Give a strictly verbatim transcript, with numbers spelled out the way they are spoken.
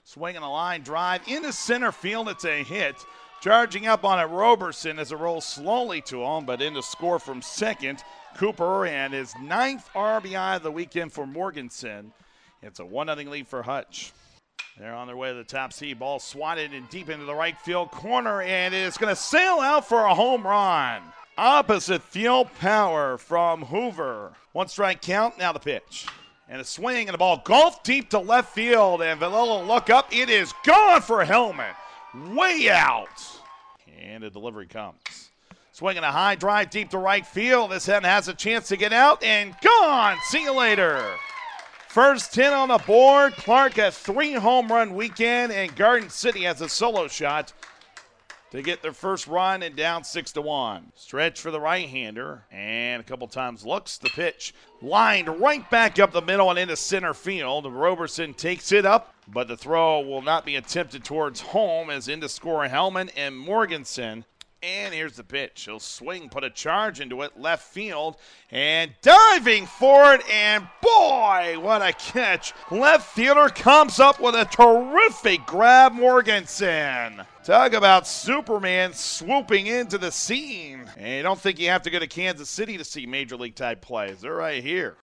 Swinging a line drive into center field. It's a hit. Charging up on it, Roberson as it rolls slowly to him, but in to score from second. Cooper and his ninth R B I of the weekend for Morganson. It's a one nothing lead for Hutch. They're on their way to the top seed. Ball swatted in deep into the right field corner, and it's going to sail out for a home run. Opposite field power from Hoover. One strike count, now the pitch. And a swing, and the ball golfed deep to left field, and Villela look up. It is gone for Hellman. Way out. And a delivery comes. Swinging a high drive deep to right field. This one has a chance to get out, and gone. See you later. First hit on the board. Clark a three home run weekend, and Garden City has a solo shot to get their first run and down six to one. Stretch for the right-hander, and a couple times looks. The pitch lined right back up the middle and into center field. Roberson takes it up, but the throw will not be attempted towards home as in to score Hellman and Morganson. And here's the pitch. He'll swing, put a charge into it, left field, and diving for it, and boy, what a catch. Left fielder comes up with a terrific grab, Morganson. Talk about Superman swooping into the scene. And you don't think you have to go to Kansas City to see Major League type plays. They're right here.